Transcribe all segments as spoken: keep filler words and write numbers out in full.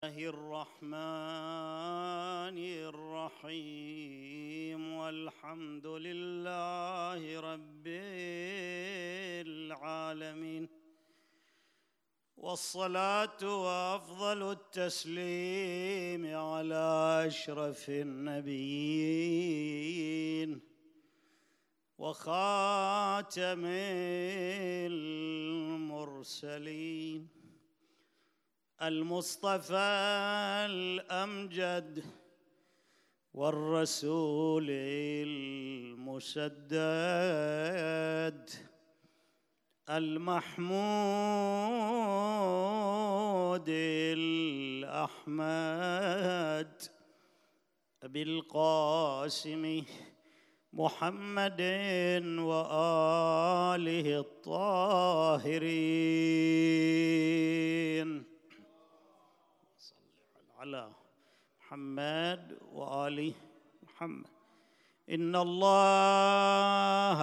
الله الرحمن الرحيم والحمد لله رب العالمين، والصلاة وأفضل التسليم على أشرف النبيين وخاتم المرسلين المصطفى الأمجد والرسول المسدد المحمود الأحمد أبي القاسم محمد وآله الطاهرين. على محمد وآل محمد. إن الله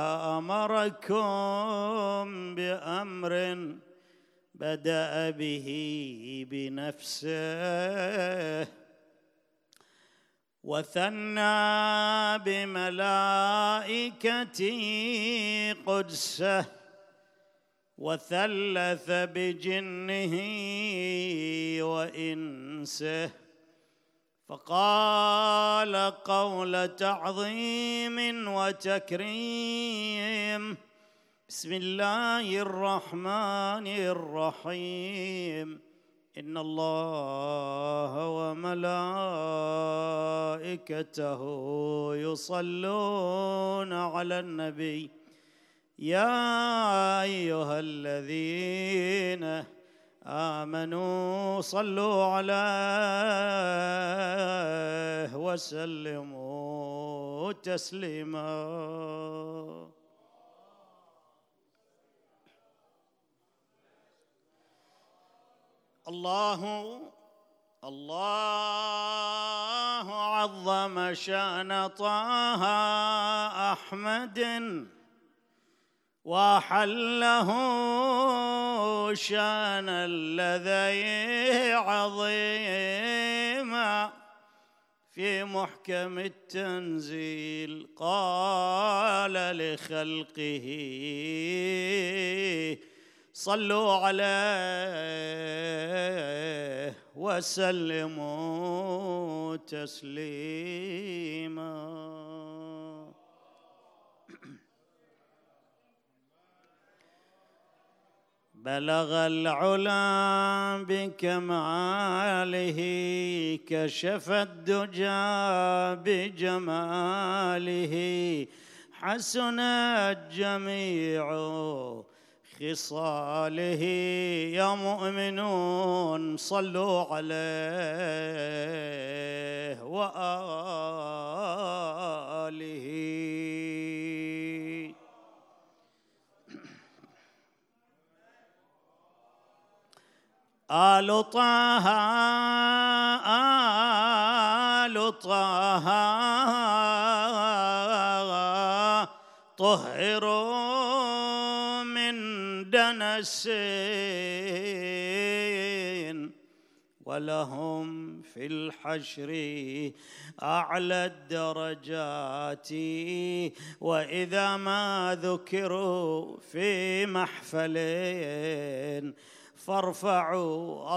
أمركم بأمر بدأ به بنفسه وثنى بملائكته قدسه وثلث بجنه وإنسه، فقال قول تعظيم وتكريم: بسم الله الرحمن الرحيم. إن الله وملائكته يصلون على النبي يا أيها الذين آمنوا صلوا عليه وسلموا تسليما. الله الله عظم شأن طه أحمد وحله شان الذي عظيما في محكم التنزيل قال لخلقه صلوا عليه وسلموا تسليما. بلغ العلا بكماله كشف الدجى بجماله حسنت جميع خصاله. يا مؤمنون صلوا عليه وآله. آل طه آل طه طهروا من دنس ولهم في الحشر أعلى الدرجات. وإذا ما ذكروا في محفل فارفعوا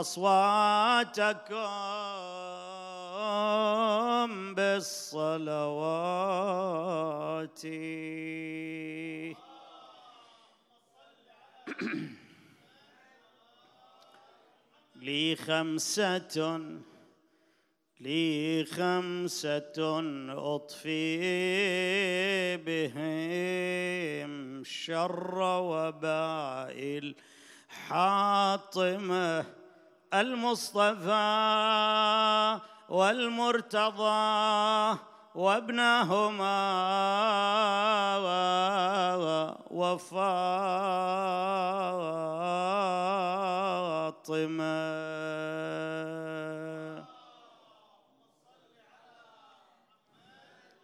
أصواتكم بالصلوات. لي خمسة لي خمسة أطفي بهم شر وباء الحاطمة: المصطفى والمرتضى وابنهما وفاطمة.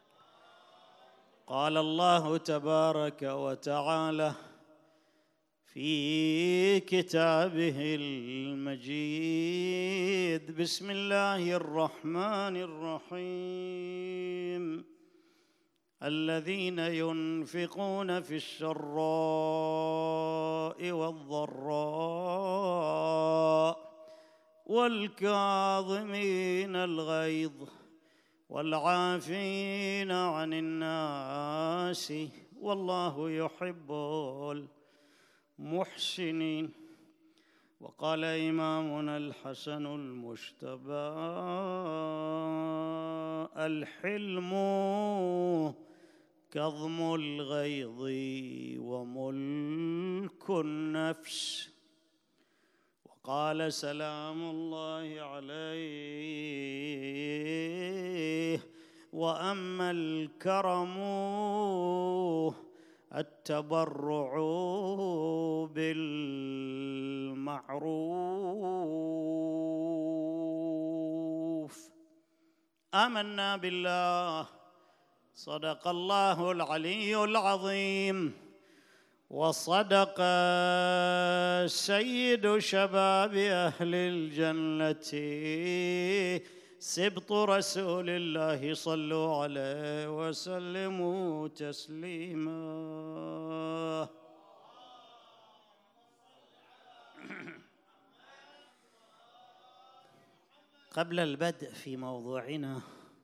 قال الله تبارك وتعالى في كتابه المجيد. بسم الله الرحمن الرحيم. الذين ينفقون في السراء والضراء والكاظمين الغيظ والعافين عن الناس والله يحب المحسنين. وقال إمامنا الحسن المجتبى: الحلم كظم الغيظ وملك النفس. وقال سلام الله عليه: وأما الكرم التبرع بالمعروف. آمنا بالله، صدق الله العلي العظيم، وصدق سيد شباب أهل الجنة سبط رسول الله، صلوا عليه وسلموا تسليما. قبل البدء في موضوعنا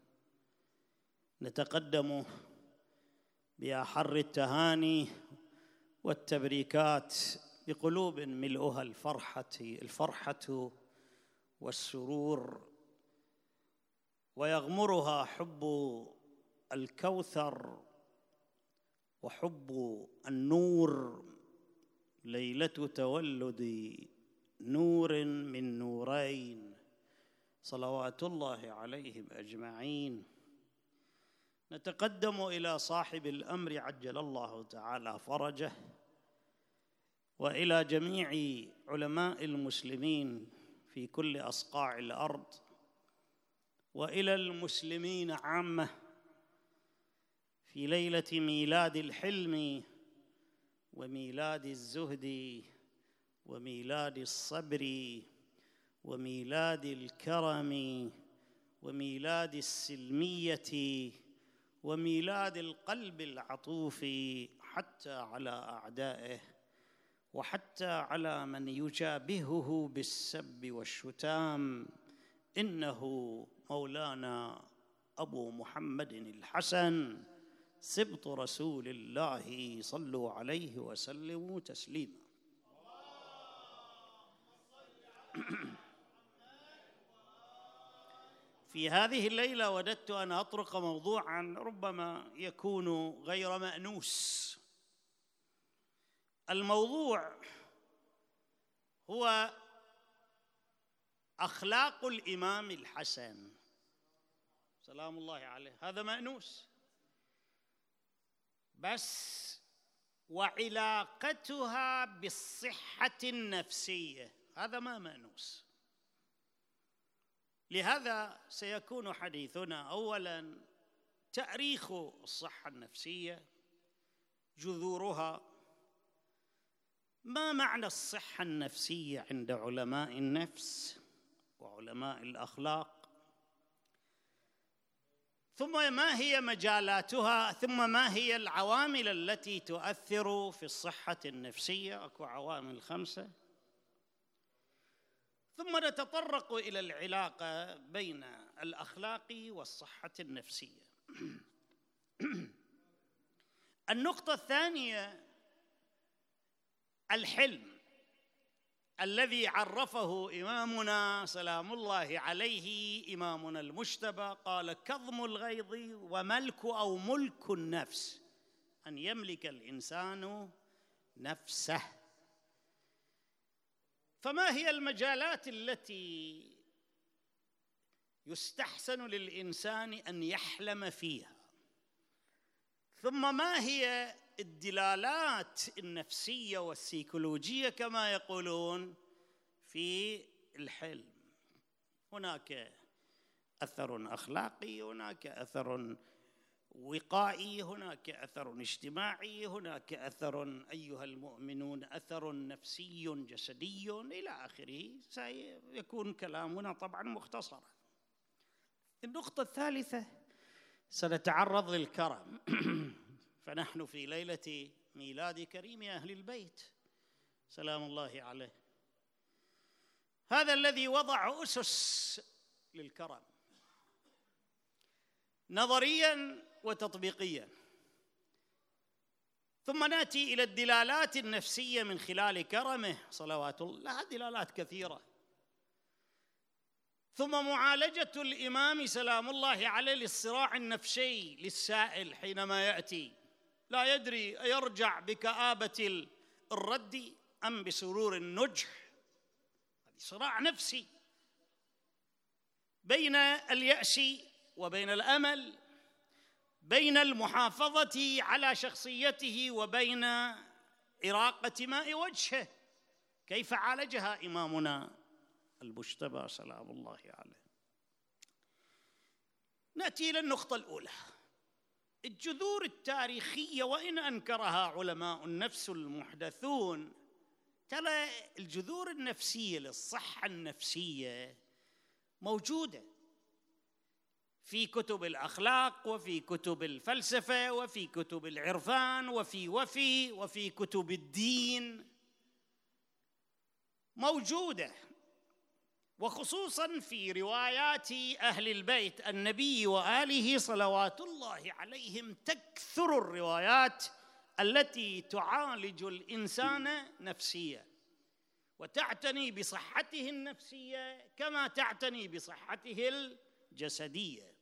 نتقدم بأحر التهاني والتبريكات بقلوب ملؤها الفرحة الفرحة والسرور، ويغمرها حب الكوثر وحب النور، ليلة تولد نور من نورين صلوات الله عليهم أجمعين. نتقدم إلى صاحب الأمر عجل الله تعالى فرجه، وإلى جميع علماء المسلمين في كل أصقاع الأرض، وإلى المسلمين عامة في ليلة ميلاد الحلم وميلاد الزهد وميلاد الصبر وميلاد الكرم وميلاد السلمية وميلاد القلب العطوف، حتى على أعدائه وحتى على من يجابهه بالسب والشتام. إنه مولانا أبو محمد الحسن سبط رسول الله، صلوا عليه وسلموا تسليما. في هذه الليلة وددت أن أطرق موضوعاً ربما يكون غير مأنوس. الموضوع هو أخلاق الإمام الحسن سلام الله عليه. هذا مأنوس، بس وعلاقتها بالصحة النفسية هذا ما مأنوس. لهذا سيكون حديثنا أولاً تأريخ الصحة النفسية، جذورها، ما معنى الصحة النفسية عند علماء النفس وعلماء الأخلاق، ثم ما هي مجالاتها، ثم ما هي العوامل التي تؤثر في الصحة النفسية. أكو عوامل خمسة. ثم نتطرق إلى العلاقة بين الأخلاق والصحة النفسية. النقطة الثانية الحلم الذي عرفه إمامنا سلام الله عليه، إمامنا المجتبى، قال: كظم الغيظ وملك أو ملك النفس، أن يملك الإنسان نفسه. فما هي المجالات التي يستحسن للإنسان أن يحلم فيها؟ ثم ما هي الدلالات النفسية والسيكولوجية كما يقولون في الحلم؟ هناك أثر أخلاقي، هناك أثر وقائي، هناك أثر اجتماعي، هناك أثر أيها المؤمنون أثر نفسي جسدي إلى آخره. سيكون كلامنا طبعا مختصرا. النقطة الثالثة سنتعرض للكرم. فنحن في ليلة ميلاد كريم أهل البيت سلام الله عليه، هذا الذي وضع أسس للكرم نظرياً وتطبيقياً. ثم نأتي إلى الدلالات النفسية من خلال كرمه صلوات الله، لها دلالات كثيرة. ثم معالجة الإمام سلام الله عليه للصراع النفسي للسائل حينما يأتي لا يدري أيرجع بكآبة الرد أم بسرور النجح. هذا صراع نفسي بين اليأس وبين الأمل، بين المحافظة على شخصيته وبين إراقة ماء وجهه. كيف عالجها إمامنا المجتبى سلام الله عليه؟ نأتي إلى النقطة الأولى، الجذور التاريخية. وإن أنكرها علماء النفس المحدثون، ترى الجذور النفسية للصحة النفسية موجودة في كتب الأخلاق وفي كتب الفلسفة وفي كتب العرفان وفي وفي وفي كتب الدين موجودة، وخصوصاً في روايات أهل البيت النبي وآله صلوات الله عليهم تكثر الروايات التي تعالج الإنسان نفسياً وتعتني بصحته النفسية كما تعتني بصحته الجسدية.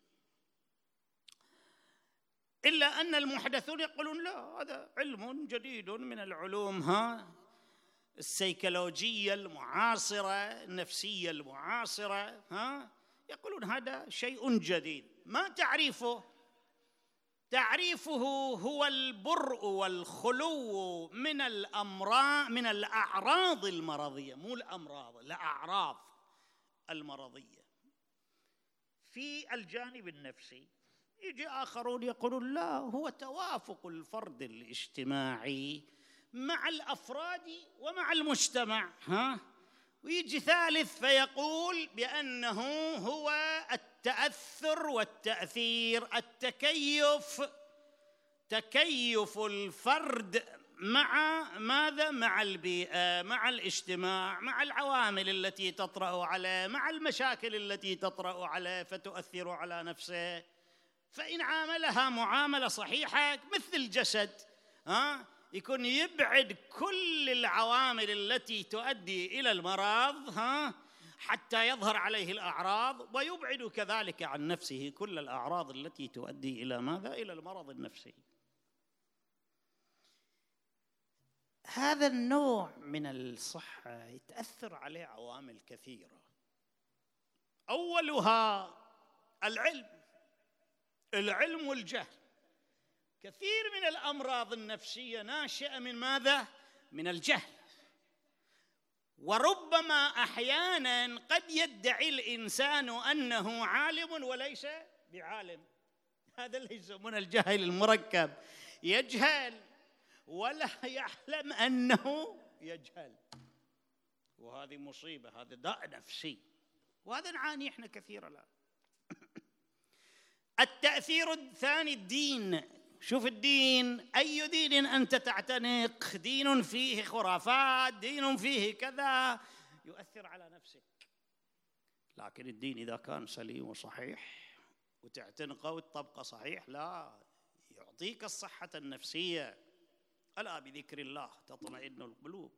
إلا أن المحدثون يقولون لا، هذا علم جديد من العلوم ها السيكولوجية المعاصرة النفسية المعاصرة، ها يقولون هذا شيء جديد. ما تعريفه؟ تعريفه هو البرء والخلو من الأمراض من الأعراض المرضية، مو الأمراض، الأعراض المرضية في الجانب النفسي. يجي آخرون يقولون لا، هو توافق الفرد الاجتماعي مع الأفراد ومع المجتمع، ها ويجي ثالث فيقول بأنه هو التأثر والتأثير، التكيف، تكيف الفرد مع ماذا؟ مع البيئة، مع الاجتماع، مع العوامل التي تطرأ عليه، مع المشاكل التي تطرأ عليه فتؤثر على نفسه. فإن عاملها معاملة صحيحة مثل الجسد، ها يكون يبعد كل العوامل التي تؤدي إلى المرض ها حتى يظهر عليه الأعراض، ويبعد كذلك عن نفسه كل الأعراض التي تؤدي إلى ماذا؟ إلى المرض النفسي. هذا النوع من الصحة يتأثر عليه عوامل كثيرة، أولها العلم العلم والجهل. كثير من الأمراض النفسية ناشئة من ماذا؟ من الجهل. وربما أحياناً قد يدعي الإنسان أنه عالم وليس بعالم. هذا اللي يسمونه الجهل المركب، يجهل ولا يعلم أنه يجهل، وهذه مصيبة، هذا داء نفسي، وهذا نعاني إحنا كثيرا الآن. التأثير الثاني الدين. شوف الدين، أي دين أنت تعتنق، دين فيه خرافات، دين فيه كذا، يؤثر على نفسك. لكن الدين إذا كان سليم وصحيح وتعتنقه وتطبقه صحيح، لا يعطيك الصحة النفسية. ألا بذكر الله تطمئن القلوب.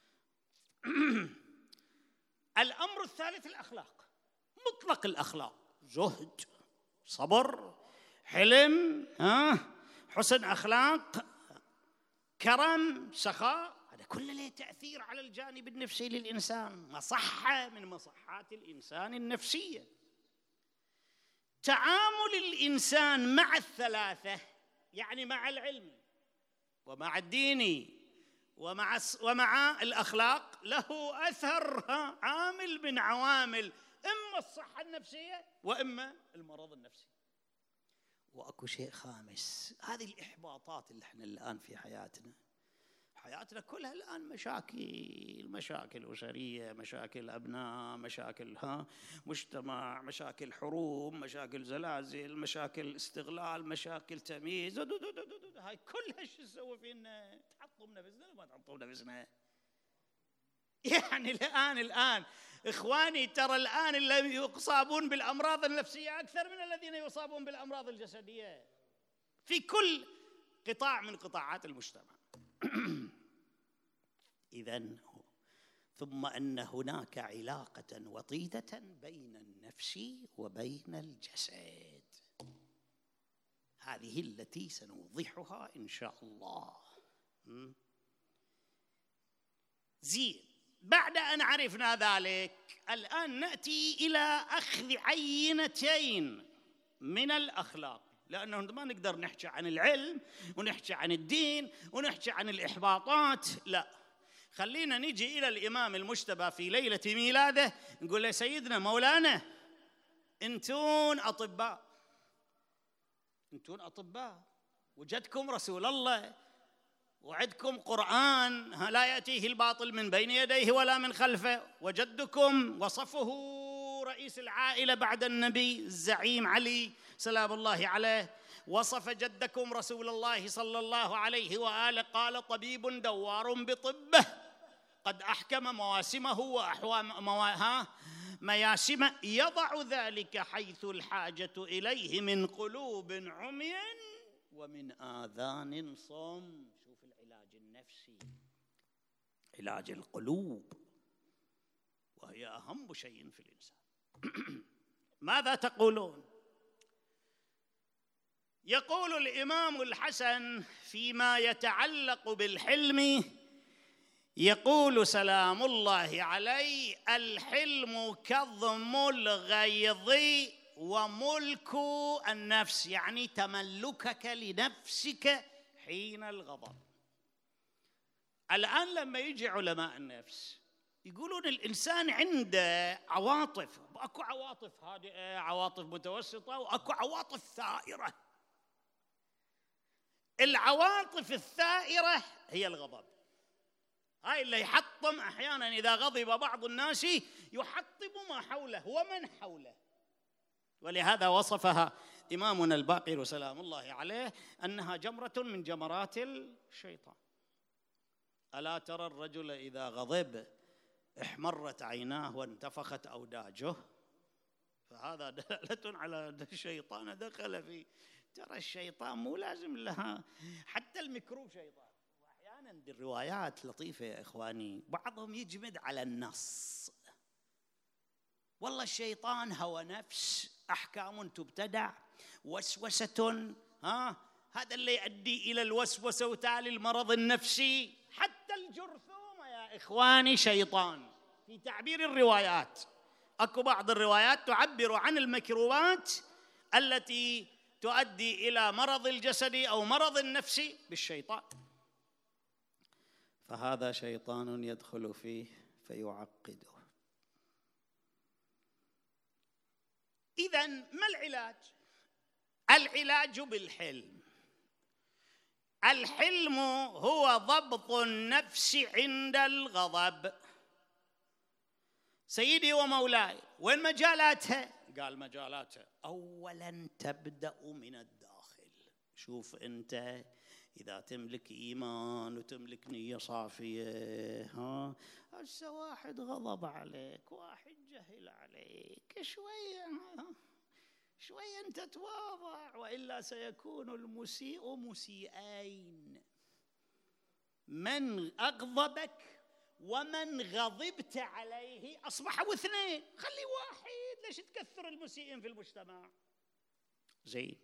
الأمر الثالث الأخلاق، مطلق الأخلاق، زهد، صبر، حلم، ها حسن أخلاق، كرم، سخاء، هذا كله له تأثير على الجانب النفسي للإنسان، مصحة من مصحات الإنسان النفسية. تعامل الإنسان مع الثلاثة، يعني مع العلم ومع الدين ومع ومع الأخلاق، له أثر عامل من عوامل إما الصحة النفسية وإما المرض النفسي. وأكو شيء خامس. هذه الإحباطات اللي احنا الآن في حياتنا، حياتنا كلها الآن مشاكل، مشاكل أسرية، مشاكل أبناء، مشاكل ها مجتمع، مشاكل حروب، مشاكل زلازل، مشاكل استغلال، مشاكل تمييز. هاي كلها شو تسوي فينا؟ تحطم نفسنا وما تحطم نفسنا. يعني الآن الآن إخواني ترى الآن اللي يصابون بالأمراض النفسية أكثر من الذين يصابون بالأمراض الجسدية في كل قطاع من قطاعات المجتمع. إذن ثم أن هناك علاقة وطيدة بين النفس وبين الجسد، هذه التي سنوضحها إن شاء الله. زين، بعد أن عرفنا ذلك الآن نأتي إلى أخذ عينتين من الأخلاق، لأنه ما نقدر نحكي عن العلم ونحكي عن الدين ونحكي عن الإحباطات، لا، خلينا نجي إلى الإمام المجتبى في ليلة ميلاده نقول له سيدنا مولانا أنتون أطباء، أنتون أطباء، وجدكم رسول الله وعدكم قرآن لا يأتيه الباطل من بين يديه ولا من خلفه، وجدكم وصفه رئيس العائلة بعد النبي الزعيم علي سلام الله عليه، وصف جدكم رسول الله صلى الله عليه وآله قال طبيب دوار بطبه قد أحكم مواسمه وأحوام مواها مياسمه يضع ذلك حيث الحاجة إليه من قلوب عمي ومن آذان صم. شوف العلاج النفسي، علاج القلوب، وهي أهم شيء في الإنسان. ماذا تقولون؟ يقول الإمام الحسن فيما يتعلق بالحلم، يقول سلام الله عليه: الحلم كظم الغيظ وملك النفس، يعني تملكك لنفسك حين الغضب. الآن لما يجي علماء النفس يقولون الإنسان عنده عواطف، أكو عواطف هادئة، عواطف متوسطة، وأكو عواطف ثائرة. العواطف الثائرة هي الغضب، هاي اللي يحطم أحيانا إذا غضب بعض الناس يحطم ما حوله ومن حوله. ولهذا وصفها إمامنا الباقر سلام الله عليه أنها جمرة من جمرات الشيطان. ألا ترى الرجل إذا غضب احمرت عيناه وانتفخت أوداجه، فهذا دلالة على الشيطان دخل فيه. ترى الشيطان مو لازم لها، حتى الميكروب شيطان. وأحيانا دي الروايات لطيفة يا إخواني، بعضهم يجمد على النص، والله الشيطان هوى نفس، أحكام تبتدع، وسوسة، ها هذا اللي يؤدي إلى الوسوسة وتالي المرض النفسي. حتى الجرثومة يا إخواني شيطان في تعبير الروايات. أكو بعض الروايات تعبر عن الميكروبات التي تؤدي إلى مرض الجسد أو مرض النفسي بالشيطان، فهذا شيطان يدخل فيه فيعقده. إذن ما العلاج؟ العلاج بالحلم. الحلم هو ضبط النفس عند الغضب. سيدي ومولاي، وين مجالاتها؟ قال مجالاتها أولاً تبدأ من الداخل. شوف أنت إذا تملك إيمان وتملك نية صافية، ها هسه واحد غضب عليك، واحد جهل عليك، شوية شوية أنت تواضع، وإلا سيكون المسيء مسيئين، من أغضبك ومن غضبت عليه أصبحوا اثنين، خلي واحد، ليش تكثر المسيئين في المجتمع؟ زين.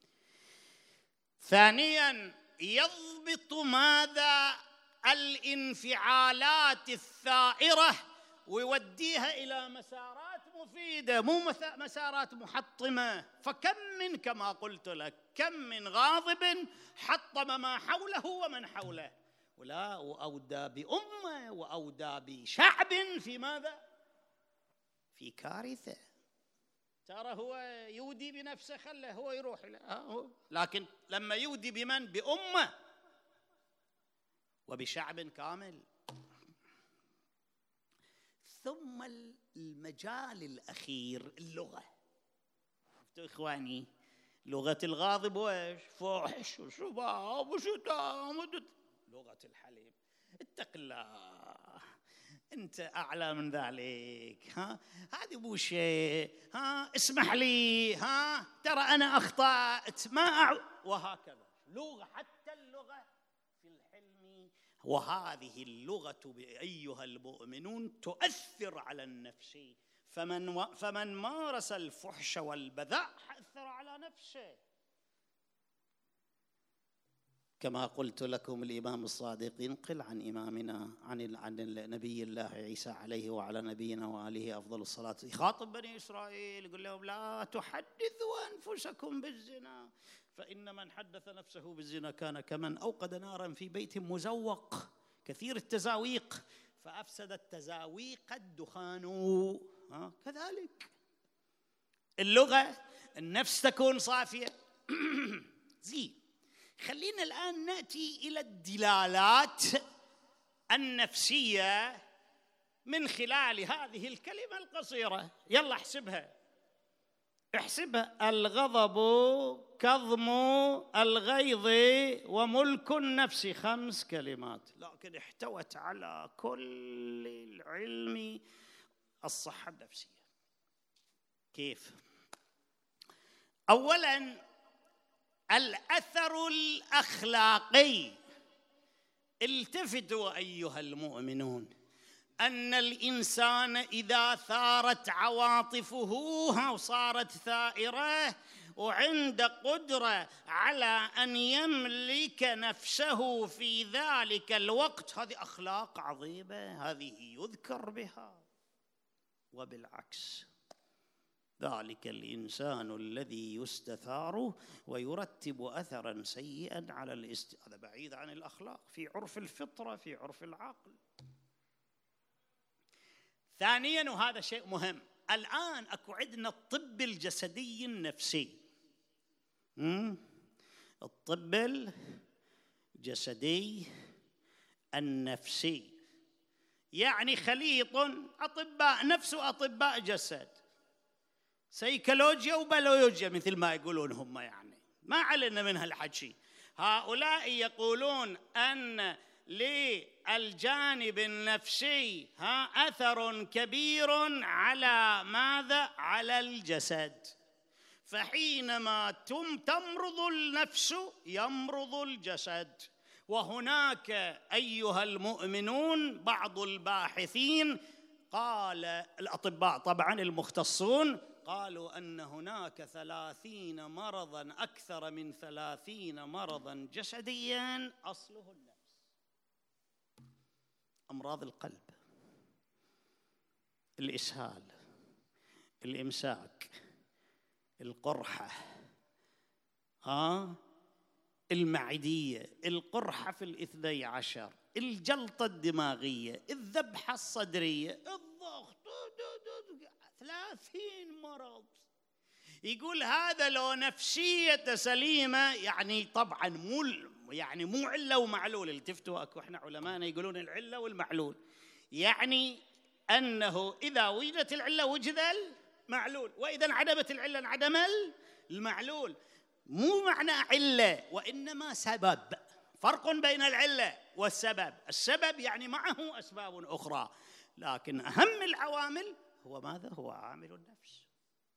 ثانياً يضبط ماذا؟ الانفعالات الثائرة، ويوديها إلى مسارات مفيدة، مو مسارات محطمة. فكم من، كما قلت لك، كم من غاضب حطم ما حوله ومن حوله، ولا وأودى بأمة وأودى بشعب في ماذا؟ في كارثة. ترى هو يودي بنفسه، خله هو يروح له، لكن لما يودي بمن؟ بأمة وبشعب كامل. ثم المجال الأخير اللغة. شفتوا إخواني؟ لغة الغاضب وإيش؟ فحش وشباب وشتام. لغة الحليم اتق الله، أنت أعلى من ذلك، ها هذه مو شيء، ها اسمح لي، ها ترى أنا أخطأت، ما أع... وهكذا. لغة، حتى اللغة في الحلم. وهذه اللغة أيها المؤمنون تؤثر على النفس، فمن و... فمن مارس الفحش والبذاء أثر على نفسه. كما قلت لكم الإمام الصادق ينقل عن إمامنا عن عن نبي الله عيسى عليه وعلى نبينا وآله أفضل الصلاة، يخاطب بني إسرائيل يقول لهم: لا تحدثوا أنفسكم بالزنا، فإن من حدث نفسه بالزنا كان كمن أوقد نارا في بيت مزوق كثير التزاويق فأفسد التزاويق الدخان. ها كذلك اللغة، النفس تكون صافية. زين، خلينا الآن نأتي إلى الدلالات النفسية من خلال هذه الكلمة القصيرة. يلا احسبها احسبها: الغضب، كظم الغيظ، وملك النفس. خمس كلمات، لكن احتوت على كل العلم الصحة النفسية. كيف؟ أولاً الأثر الأخلاقي. التفتوا أيها المؤمنون أن الإنسان إذا ثارت عواطفه وصارت ثائرة وعند قدرة على أن يملك نفسه في ذلك الوقت، هذه أخلاق عظيمة، هذه يذكر بها. وبالعكس ذلك الإنسان الذي يستثار ويرتب أثراً سيئاً على الاست... هذا بعيد عن الأخلاق في عرف الفطرة، في عرف العقل. ثانياً، وهذا شيء مهم، الآن أكو عندنا الطب الجسدي النفسي. الطب الجسدي النفسي يعني خليط أطباء نفس وأطباء جسد، سيكولوجيا وبيولوجيا مثل ما يقولون هم، يعني ما علينا من هالحكي. هؤلاء يقولون أن للجانب النفسي ها أثر كبير على ماذا؟ على الجسد. فحينما تمرض النفس يمرض الجسد. وهناك أيها المؤمنون بعض الباحثين قال، الأطباء طبعا المختصون، قالوا أن هناك ثلاثين مرضاً، أكثر من ثلاثين مرضاً جسدياً أصله النفس. أمراض القلب، الإسهال، الإمساك، القرحة، ها المعدية، القرحة في الاثني عشر، الجلطة الدماغية، الذبحة الصدرية، الضغط، ثلاثين مرض. يقول هذا لو نفسية سليمة، يعني طبعا مو يعني مو علة ومعلول. التفتوا اكو احنا علماءنا يقولون العلة والمعلول، يعني انه اذا وجدت العلة وجد المعلول، واذا انعدمت العلة انعدم المعلول. مو معنى علة وانما سبب، فرق بين العلة والسبب. السبب يعني معه اسباب اخرى، لكن اهم العوامل هو ماذا؟ هو عامل النفس.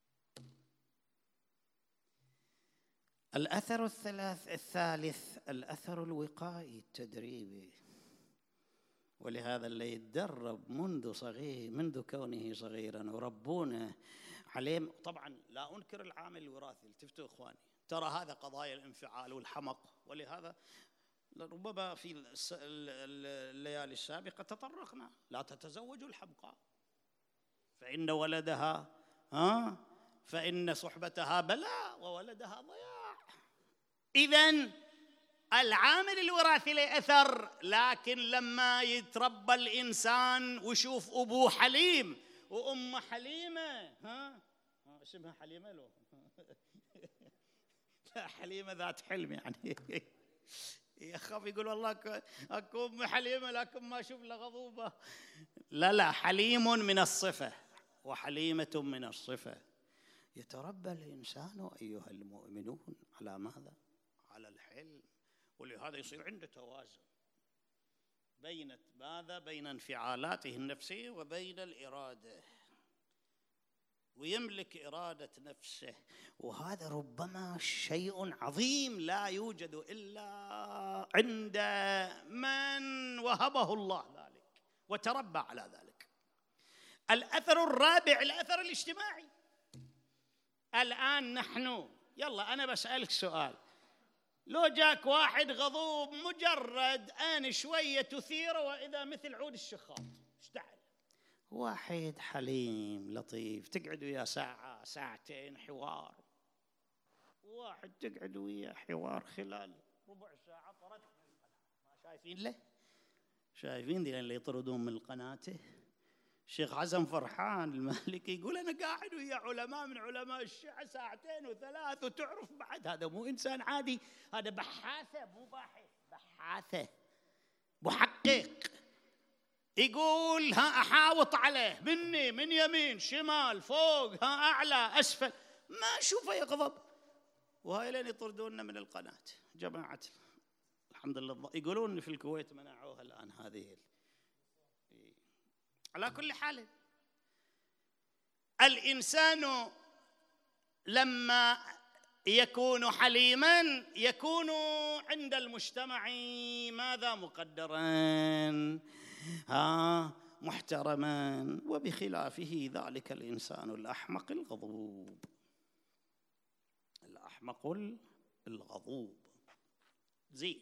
الأثر الثلاث الثالث الأثر الوقائي التدريبي. ولهذا اللي يتدرب منذ صغير، منذ كونه صغيرا وربونه عليه. طبعا لا أنكر العامل الوراثي، التفتوا إخواني، ترى هذا قضايا الانفعال والحمق. ولهذا ربما في الليالي السابقة تطرقنا: لا تتزوجوا الحمقى فإن ولدها ها فإن صحبتها بلاء وولدها ضياع. إذن العامل الوراثي له أثر، لكن لما يتربى الإنسان ويشوف أبوه حليم وأمه حليمة، ها اسمها حليمة لو لا حليمة ذات حلم يعني يخاف يقول والله اكو ام حليمة لكن ما اشوف الا غضوبة. لا لا، حليم من الصفة وحليمة من الصفة. يتربى الإنسان أيها المؤمنون على ماذا؟ على الحلم. ولهذا يصير عنده توازن بين ماذا؟ بين انفعالاته النفسية وبين الإرادة، ويملك إرادة نفسه. وهذا ربما شيء عظيم لا يوجد إلا عند من وهبه الله ذلك وتربى على ذلك. الأثر الرابع الأثر الاجتماعي. الآن نحن، يلا أنا بسألك سؤال، لو جاك واحد غضوب مجرد أن شوية تثيره وإذا مثل عود الشخاط اشتعل، واحد حليم لطيف تقعد وياه ساعة ساعتين حوار، واحد تقعد وياه حوار خلال ربع ساعة طردت من القناة. ما شايفين له؟ شايفين ذي اللي يطردون من قناته؟ الشيخ عزم فرحان المالكي يقول أنا قاعد ويا علماء من علماء الشيعة ساعتين وثلاث، وتعرف بعد هذا مو إنسان عادي، هذا بحاثة مو باحث، بحاثة محقق. يقول ها أحاوط عليه مني من يمين شمال فوق ها أعلى أسفل، ما أشوفه يغضب، وهاي لين يطردوننا من القناة جماعة. الحمد لله يقولون في الكويت منعوها الآن هذه. على كل حال الإنسان لما يكون حليما يكون عند المجتمع ماذا؟ مقدرا ها محترما. وبخلافه ذلك الإنسان الأحمق الغضوب، الأحمق الغضوب. زين.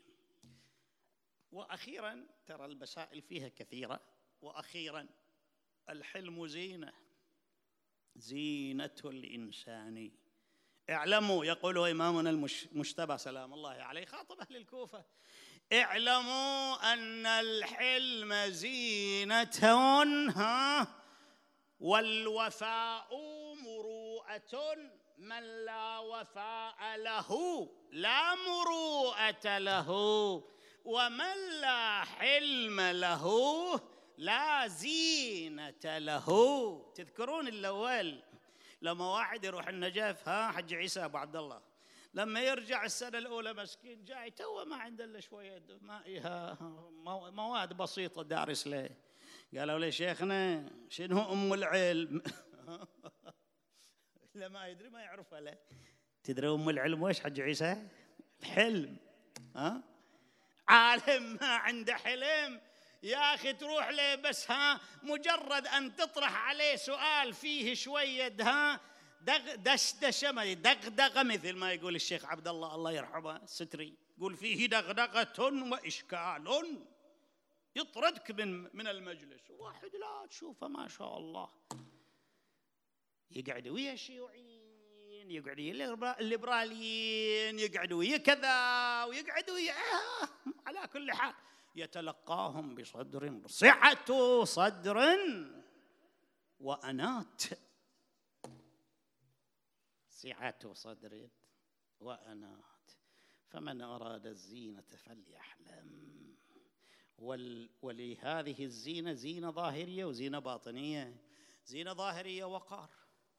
وأخيرا ترى المسائل فيها كثيرة. وأخيرا الحلم زينة، زينة الإنسان. اعلموا، يقول إمامنا المجتبى سلام الله عليه خاطب أهل الكوفة، اعلموا أن الحلم زينة ها والوفاء مروءة، من لا وفاء له لا مروءة له، ومن لا حلم له لا زينة له. تذكرون الأول لما واحد يروح النجف ها حج عيسى أبو عبد الله، لما يرجع السنة الأولى مسكين جاي تو ما عنده إلا شوية مواد بسيطة دارس له، قالوا لي شيخنا شنو أم العلم؟ لا ما يدري ما يعرفها له. تدري أم العلم ويش حج عيسى؟ الحلم. ها عالم ما عنده حلم يا أخي تروح له بس ها مجرد أن تطرح عليه سؤال فيه شوية ها دغ دشدشة ما دغدغة، مثل ما يقول الشيخ عبد الله الله يرحمه الستري، يقول فيه دغدغة وإشكال يطردك من من المجلس. واحد لا تشوفه ما شاء الله يقعد ويا الشيوعيين، يقعد ويا الليبراليين، يقعد ويا كذا ويقعد ويا على كل حال يتلقاهم بصدر، صحة صدر وأنات، سعة صدر وأنات. فمن أراد الزينة فليحلم. ولهذه الزينة زينة ظاهرية وزينة باطنية. زينة ظاهرية وقار،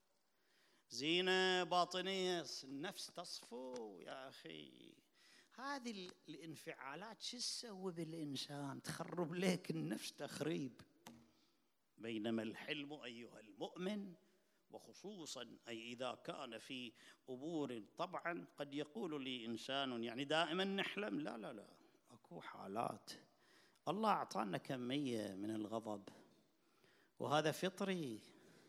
زينة باطنية النفس تصفو. يا أخي هذه الانفعالات شو تسوي بالإنسان؟ تخرب لك النفس تخريب. بينما الحلم أيها المؤمن، وخصوصا أي إذا كان في أمور، طبعا قد يقول لي إنسان يعني دائما نحلم، لا لا لا، أكو حالات الله أعطانا كمية من الغضب وهذا فطري،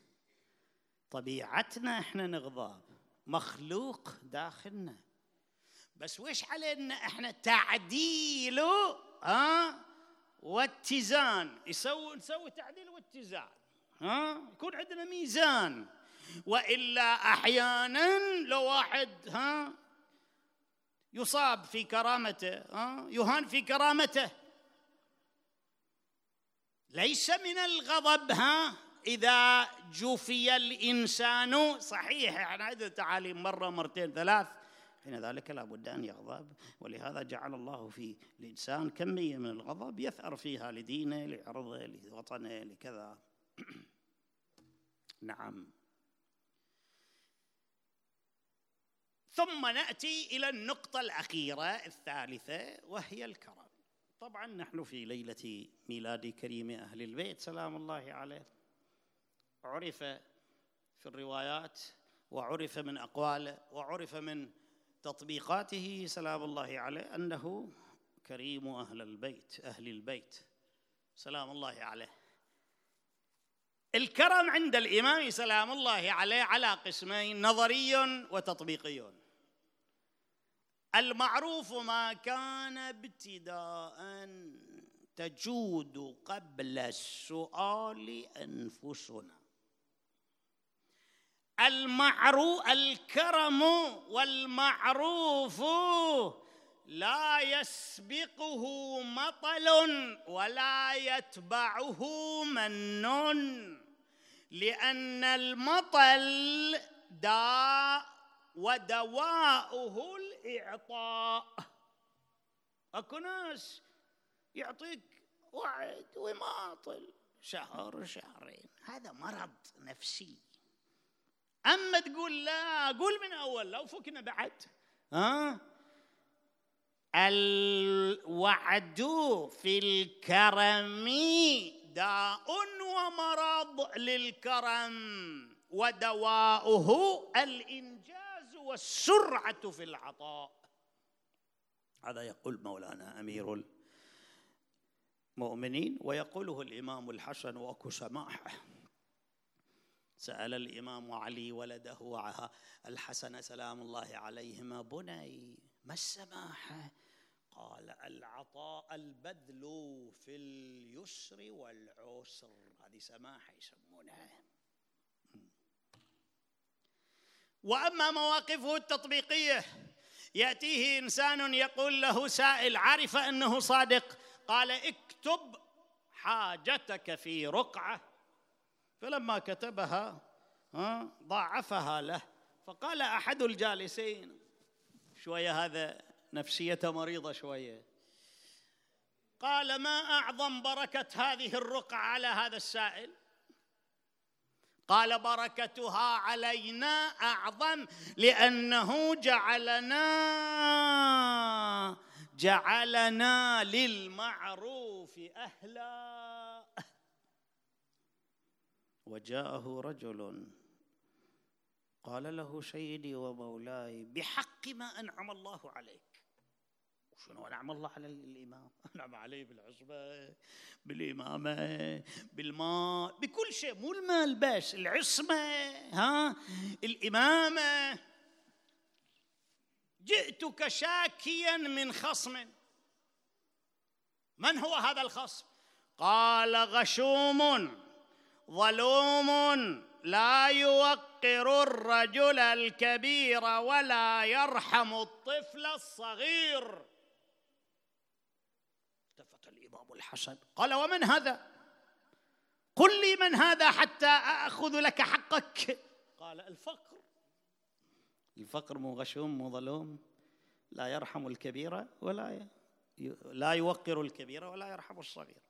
طبيعتنا إحنا نغضب، مخلوق داخلنا. بس ويش علينا إحنا؟ تعديله ها واتزان. يسوي نسوي تعديل واتزان، ها يكون عندنا ميزان. وإلا أحيانا لو واحد ها يصاب في كرامته، ها يهان في كرامته، ليس من الغضب ها إذا جفي الإنسان، صحيح يعني هذه تعاليم مرة مرتين ثلاث، حين ذلك لا بد أن يغضب. ولهذا جعل الله في الإنسان كمية من الغضب يثأر فيها لدينه، لعرضه، لوطنه، لكذا. نعم. ثم نأتي إلى النقطة الأخيرة الثالثة، وهي الكرم. طبعا نحن في ليلة ميلاد كريم أهل البيت سلام الله عليه، عرف في الروايات وعرف من أقواله وعرف من تطبيقاته سلام الله عليه أنه كريم أهل البيت أهل البيت سلام الله عليه. الكرم عند الإمام سلام الله عليه على قسمين، نظري وتطبيقي. المعروف ما كان ابتداء تجود قبل السؤال أنفسنا. المعروف الكرم والمعروف لا يسبقه مطل ولا يتبعه من، لأن المطل داء ودواؤه الإعطاء. أكو ناس يعطيك وعد ويماطل شهر شهرين، هذا مرض نفسي. أما تقول لا، قول من أول لو فكنا بعد. ها الوعد في الكرم داء ومرض للكرم، ودواؤه الإنجاز والسرعة في العطاء. هذا يقول مولانا أمير المؤمنين، ويقوله الإمام الحسن وأكو سماحة. سأل الإمام علي ولده الحسن سلام الله عليهما: بني ما السماحة؟ قال: العطاء البذل في اليسر والعسر، هذه سماحة يسمونها. وأما مواقفه التطبيقية، يأتيه إنسان يقول له سائل عرف أنه صادق، قال: اكتب حاجتك في رقعة، فلما كتبها ضاعفها له، فقال أحد الجالسين، شوية هذا نفسيته مريضة شوية، قال: ما أعظم بركة هذه الرقعة على هذا السائل؟ قال: بركتها علينا أعظم، لأنه جعلنا جعلنا للمعروف أهلا. وجاءه رجل قال له: سيدي ومولاي، بحق ما أنعم الله عليك. شنو أنعم الله على الإمام؟ أنعم عليه بالعصبة، بالإمامة، بالمال، بكل شيء، مو المال بس، العصمة، ها، الإمامة. جئتك شاكيا من خصم. من هو هذا الخصم؟ قال: غشوم ظلوم لا يوقر الرجل الكبير ولا يرحم الطفل الصغير. التفت الإمام الحسن قال: ومن هذا؟ قل لي من هذا حتى أخذ لك حقك. قال: الفقر. الفقر مو غشوم مو ظلوم، لا يرحم الكبير ولا ي... لا يوقر الكبير ولا يرحم الصغير.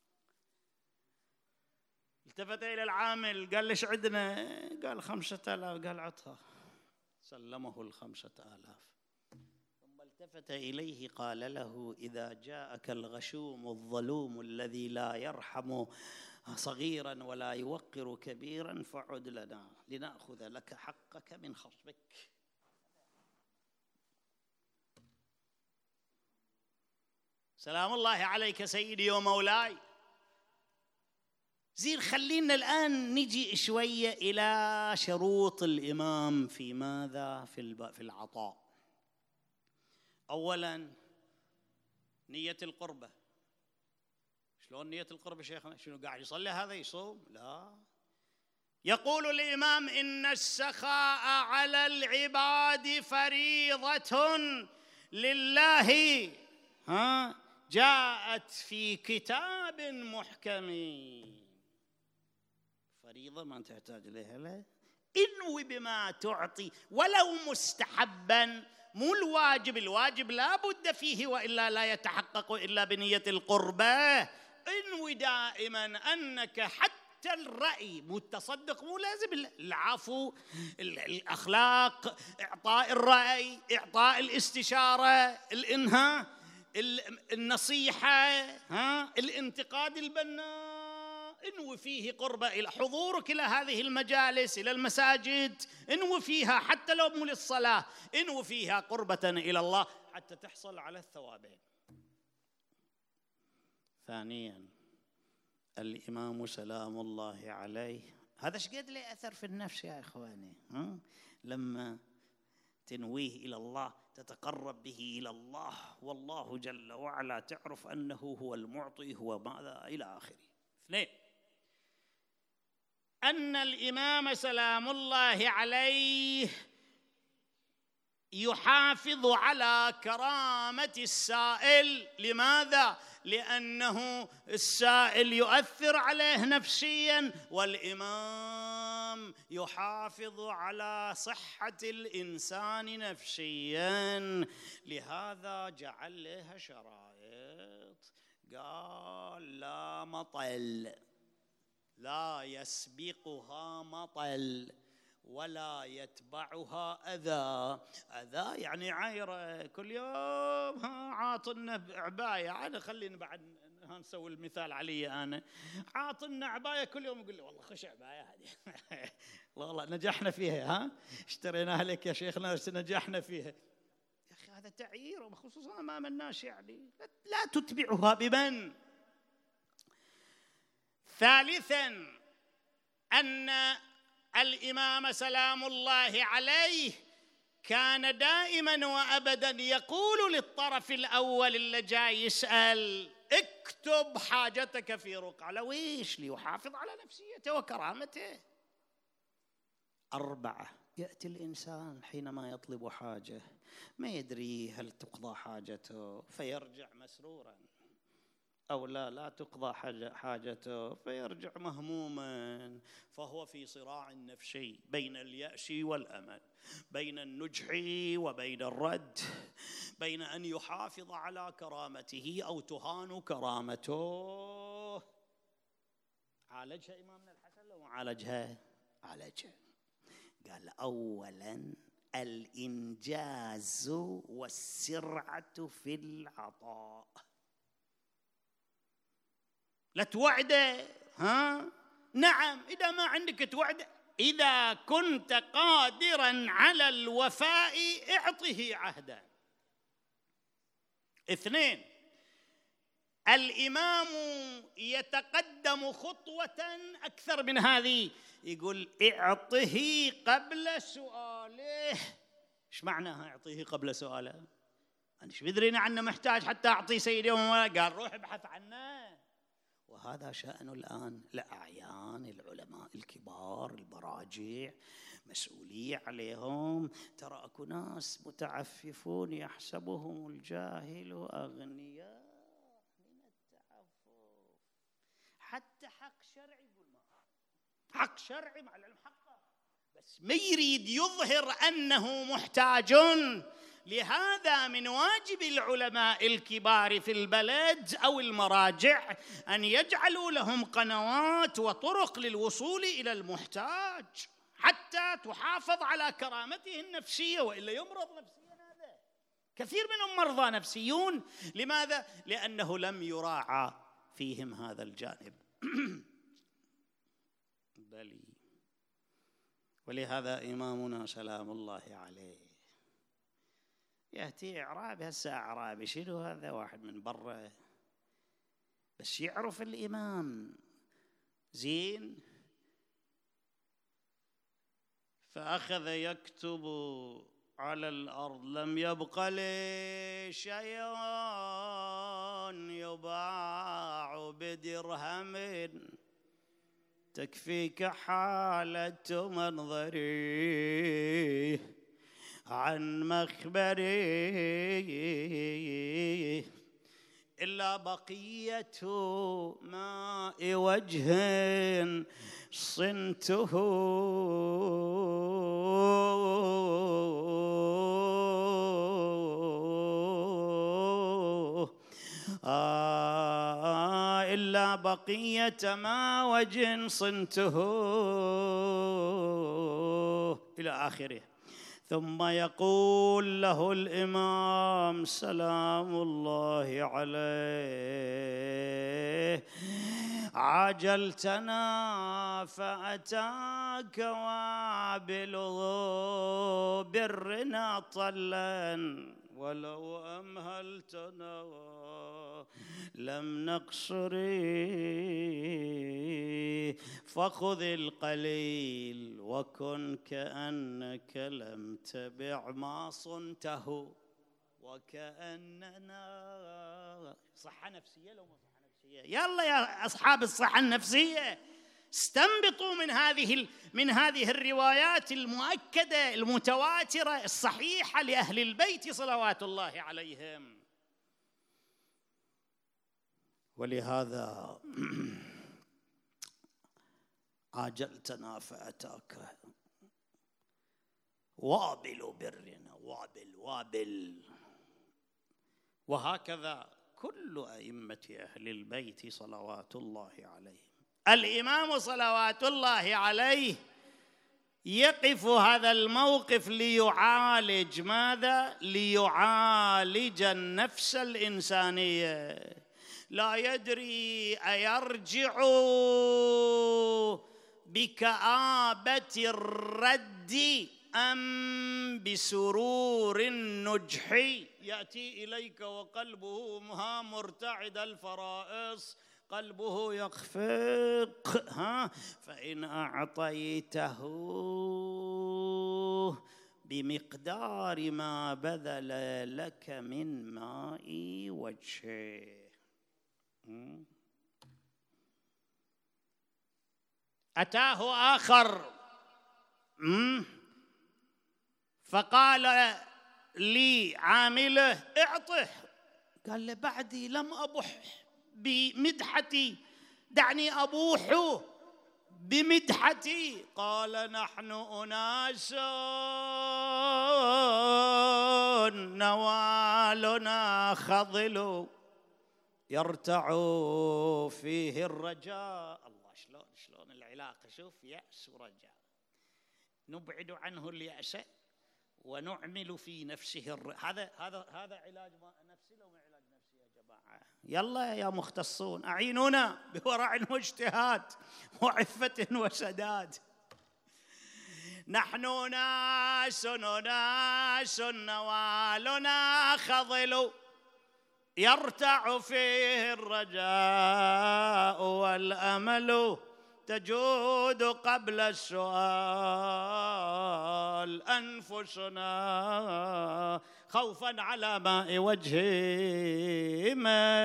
التفت إلى العامل قال: ليش عندنا؟ قال: خمسة آلاف. قال: عطها. سلمه الخمسة آلاف. ثم التفت إليه قال له: إذا جاءك الغشوم الظلوم الذي لا يرحم صغيرا ولا يوقر كبيرا فعد لنا لنأخذ لك حقك من خصمك. سلام الله عليك سيدي ومولاي. زين، خلينا الآن نجي شوية إلى شروط الإمام في ماذا؟ في في العطاء. أولاً نية القربة. شلون نية القربة شيخنا؟ شنو قاعد يصلي هذا يصوم؟ لا. يقول الإمام: إن السخاء على العباد فريضة لله، ها، جاءت في كتاب محكم. فريضة ما تحتاج إليها. لا، انوي بما تعطي ولو مستحبا، مو الواجب. الواجب لا بد فيه وإلا لا يتحقق إلا بنية القربة. انوي دائما أنك حتى الرأي، مو التصدق مو لازم، العفو، الأخلاق، إعطاء الرأي، إعطاء الاستشارة، الإنهاء، النصيحة، ها، الانتقاد البناء، انوي فيه قربة إلى حضورك إلى هذه المجالس، إلى المساجد، انوي فيها حتى لو مو للصلاة، انوي فيها قربة إلى الله حتى تحصل على الثوابين. ثانيا الإمام سلام الله عليه، هذا شقد له أثر في النفس يا إخواني، ها؟ لما تنويه إلى الله تتقرب به إلى الله، والله جل وعلا تعرف أنه هو المعطي، هو ماذا إلى آخره. اثنين، أن الإمام سلام الله عليه يحافظ على كرامة السائل. لماذا؟ لأنه السائل يؤثر عليه نفسيا، والإمام يحافظ على صحة الإنسان نفسيا. لهذا جعل لها شرائط، قال لا مطل، لا يسبقها مطل ولا يتبعها أذى. أذى يعني عايرة كل يوم، ها عاطلنا عباية. أنا خلينا بعد نسوي المثال علي أنا، عاطلنا عباية كل يوم يقول لي والله خش عباية هذه والله نجحنا فيها، ها اشتريناها لك يا شيخنا نجحنا فيها. يا أخي هذا تعيير، وخصوصا أمام الناس، يعني لا تتبعها بمن. ثالثا أن الإمام سلام الله عليه كان دائما وأبدا يقول للطرف الأول اللي جاي يسأل اكتب حاجتك في رقعة. لويش؟ ليحافظ على نفسيته وكرامته. أربعة، يأتي الإنسان حينما يطلب حاجة ما يدري هل تقضى حاجته فيرجع مسرورا، أو لا لا تقضى حاجته فيرجع مهموما. فهو في صراع نفسي بين اليأس والأمل، بين النجح وبين الرد، بين أن يحافظ على كرامته أو تهان كرامته. عالجها إمامنا الحسن لو عالجها؟ عالجها. قال أولا الإنجاز والسرعة في العطاء. لا توعده، ها؟ نعم، إذا ما عندك توعده، إذا كنت قادرا على الوفاء اعطه عهدا. اثنين، الإمام يتقدم خطوة أكثر من هذه، يقول اعطه قبل سؤاله. ايش معناها اعطيه قبل سؤاله؟ أنا ايش بدرينا عنه محتاج حتى أعطي سيدي وما قال روح ابحث عنه. وهذا شأن الآن الأعيان، العلماء الكبار، البراجع، مسؤولية عليهم. ترى أكو ناس متعففون يحسبهم الجاهل أغنياء من التعفف. حتى حق شرعي يقول ما حق شرعي مع العلم حقه، بس ما يريد يظهر أنه محتاج. لهذا من واجب العلماء الكبار في البلد أو المراجع أن يجعلوا لهم قنوات وطرق للوصول إلى المحتاج حتى تحافظ على كرامته النفسية، وإلا يمرض نفسيا. هذا كثير منهم مرضى نفسيون. لماذا؟ لأنه لم يراعى فيهم هذا الجانب. بلي. ولهذا إمامنا سلام الله عليه يأتي أعرابي. هسه أعرابي شنو هذا؟ واحد من برا، بس يعرف الإمام زين، فأخذ يكتب على الأرض لم يبق لي شيء يباع بدرهم تكفيك حالة منظري عن مخبري إلا بقية ماء وجه صنته آه إلا بقية ما وجه صنته إلى آخره. ثم يقول له الإمام سلام الله عليه: عاجلتنا فأتاك وابل برنا طلا، ولو أمهلتنا لم نقصر، فخذ القليل وكن كأنك لم تبع ما صنته، وكأننا. صحة نفسية لو ما صحة نفسية؟ يلا يا أصحاب الصحة النفسية، استنبطوا من هذه من هذه الروايات المؤكدة المتواترة الصحيحة لأهل البيت صلوات الله عليهم. ولهذا عاجلتنا فأتاك وابل برنا، وابل وابل. وهكذا كل أئمة أهل البيت صلوات الله عليهم. الإمام صلوات الله عليه يقف هذا الموقف ليعالج ماذا؟ ليعالج النفس الإنسانية. لا يدري أيرجع بكآبة الرد أم بسرور النجح. يأتي إليك وقلبه مها مرتعد الفرائص، قلبه يخفق، ها فإن أعطيته بمقدار ما بذل لك من ماء وجهه. أتاه آخر فقال لي عامله: اعطه. قال له: بعدي لم أبح بمدحتي، دعني أبوح بمدحتي. قال: نحن أناس نوالنا خضل يرتع فيه الرجاء. الله، شلون شلون العلاقة، شوف، يأس ورجاء. نبعد عنه اليأس ونعمل في نفسه الر... هذا هذا هذا علاج نفسي لو ما علاج نفسي يا جماعة؟ يلا يا مختصون أعينونا بورع واجتهاد وعفة وسداد. نحن ناس ناس نوالنا خضل يرتع فيه الرجاء والأمل، تجود قبل السؤال أنفسنا خوفا على ماء وجه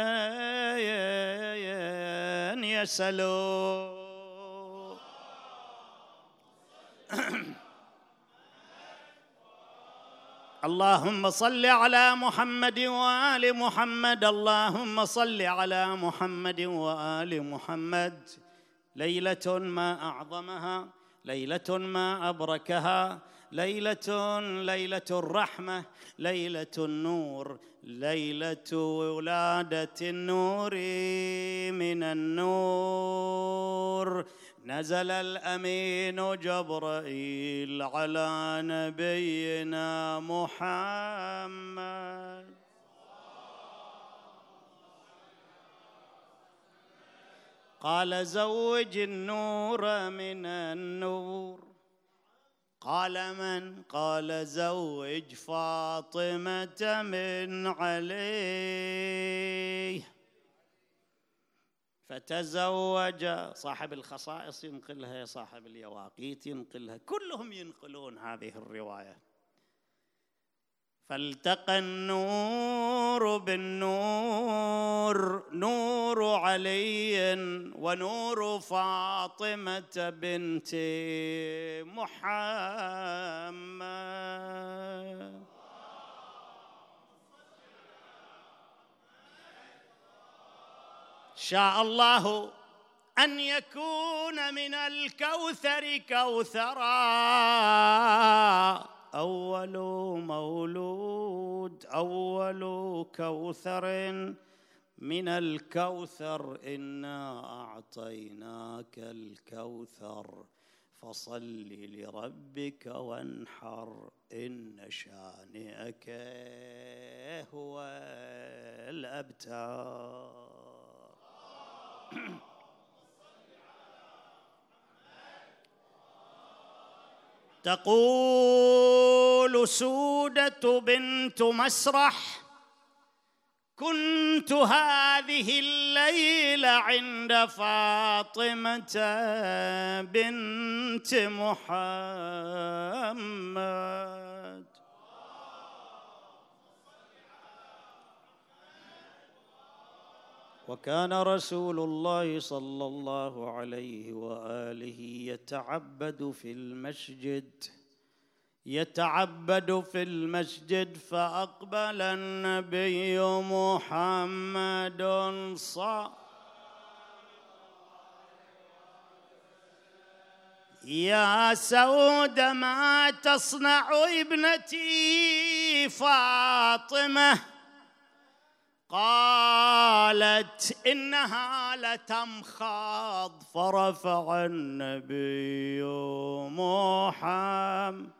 من يسلو. اللهم صل على محمد وآل محمد، اللهم صل على محمد وآل محمد. ليلة ما أعظمها، ليلة ما أبركها، ليلة ليلة الرحمة، ليلة النور، ليلة ولادة النور من النور. نزل الأمين جبرائيل على نبينا محمد. قال: زوج النور من النور. قال: من؟ قال: زوج فاطمة من علي. فتزوج. صاحب الخصائص ينقلها، صاحب اليواقيت ينقلها، كلهم ينقلون هذه الرواية. فالتقى النور بالنور، نور علي ونور فاطمة بنت محمد. شاء الله أن يكون من الكوثر كوثرا، أول مولود أول كوثر من الكوثر، إنا أعطيناك الكوثر فصل لربك وانحر، إن شانئك هو الأبتر. تقول سودة بنت مسرح: كنت هذه الليلة عند فاطمة بنت محمد، وكان رسول الله صلى الله عليه وآله يتعبد في المسجد يتعبد في المسجد فأقبل النبي محمد صلى يا سود ما تصنع ابنتي فاطمة؟ قالت إنها لتمخض، فرفع النبي محمد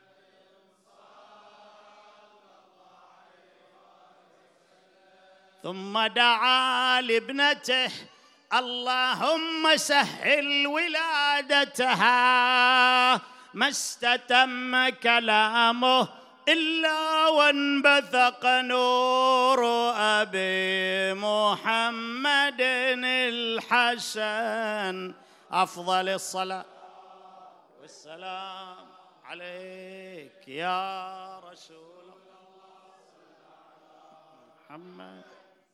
ثم دعا لابنته: اللهم سهل ولادتها. ما استتم كلامه إلا وانبثق نور أبي محمد الحسن. أفضل الصلاة والسلام عليك يا رسول الله محمد.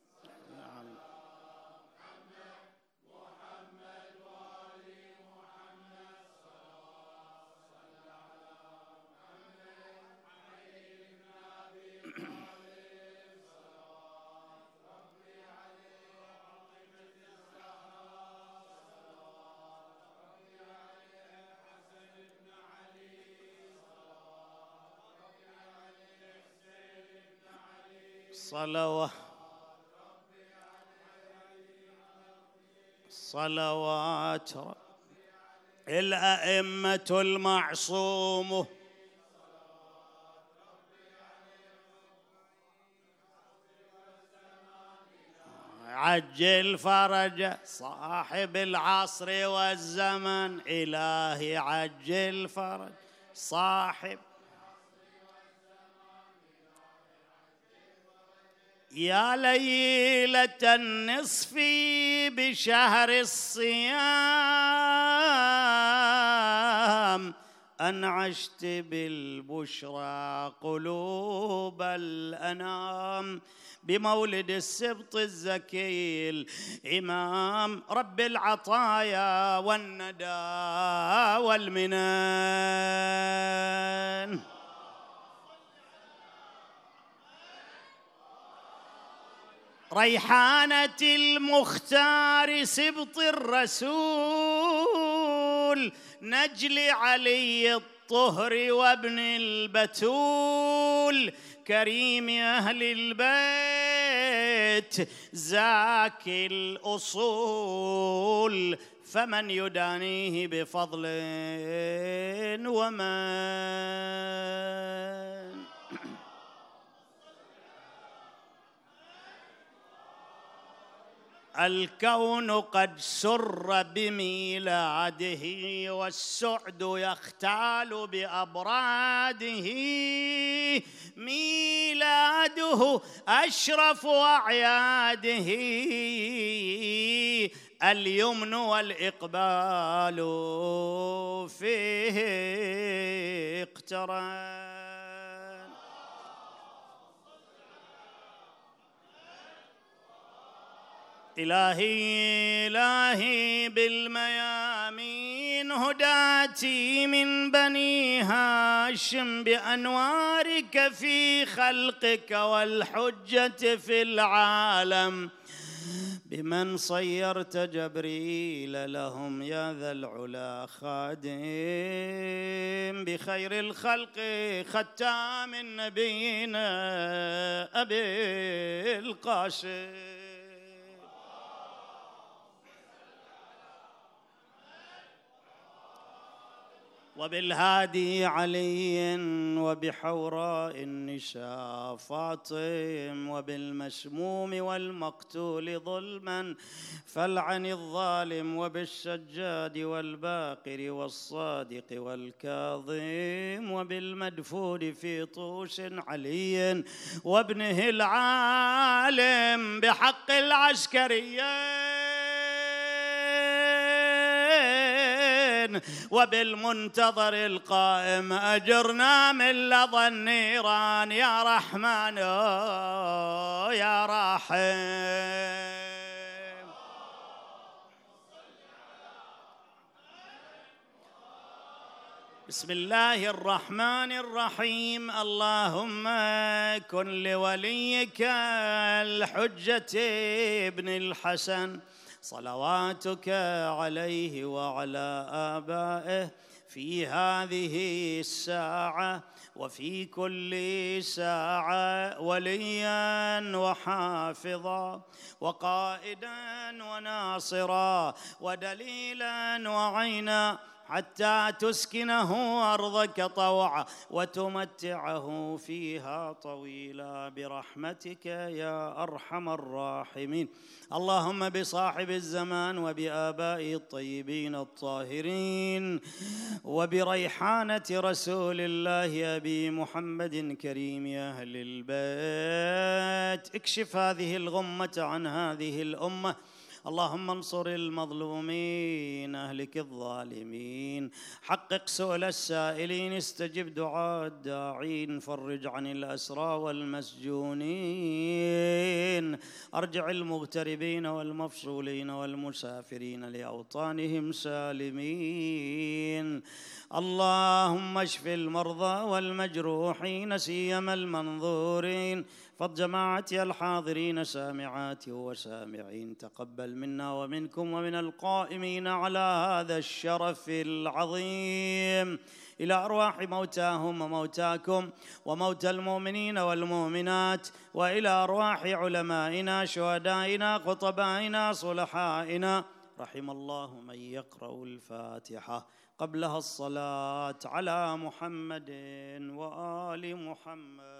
صلوات صلوات الأئمة المعصوم عجل فرج صاحب العصر والزمن. إلهي عجل فرج صاحب. يا ليلة النصف بشهر الصيام أنعشت بالبشرى قلوب الأنام، بمولد السبط الزكي الإمام رب العطايا والندى والمنان. ريحانة المختار سبط الرسول، نجل علي الطهر وابن البتول، كريم أهل البيت زاكي الأصول، فمن يدانيه بفضل ومن. الكون قد سر بميلاده، والسعد يختال بأبراده، ميلاده أشرف أعياده، اليمن والإقبال فيه اقترن. إلهي إلهي بالميامين هداتي من بني هاشم، بأنوارك في خلقك والحجة في العالم، بمن صيرت جبريل لهم يا ذا العلا خادم، بخير الخلق ختام نبينا أبي القاسم، وبالهادي علي، وبحوراء النساء فاطم، وبالمسموم والمقتول ظلما فالعن الظالم، وبالسجاد والباقر والصادق والكاظم، وبالمدفون في طوس علي وابنه العالم، بحق العسكريين وبالمنتظر القائم أجرنا من لظى النيران يا رحمن يا رحيم. بسم الله الرحمن الرحيم. اللهم كن لوليك الحجة ابن الحسن صلواتك عليه وعلى آبائه في هذه الساعة وفي كل ساعة وليا وحافظا وقائدا وناصرا ودليلا وعينا، حتى تسكنه أرضك طوعا وتمتعه فيها طويلا برحمتك يا أرحم الراحمين. اللهم بصاحب الزمان وبآبائه الطيبين الطاهرين وبريحانة رسول الله أبي محمد كريم أهل البيت، اكشف هذه الغمة عن هذه الأمة. اللهم انصر المظلومين، اهلك الظالمين، حقق سؤل السائلين، استجب دعاء الداعين، فرج عن الأسرى والمسجونين، ارجع المغتربين والمفصولين والمسافرين لأوطانهم سالمين. اللهم اشف المرضى والمجروحين سيما المنظورين، فض جماعتي الحاضرين سامعات وسامعين، تقبل منا ومنكم ومن القائمين على هذا الشرف العظيم، إلى أرواح موتاهم وموتاكم وموتى المؤمنين والمؤمنات، وإلى أرواح علمائنا شهدائنا خطبائنا صلحائنا. رحم الله من يقرأ الفاتحة قبلها الصلاة على محمد وآل محمد.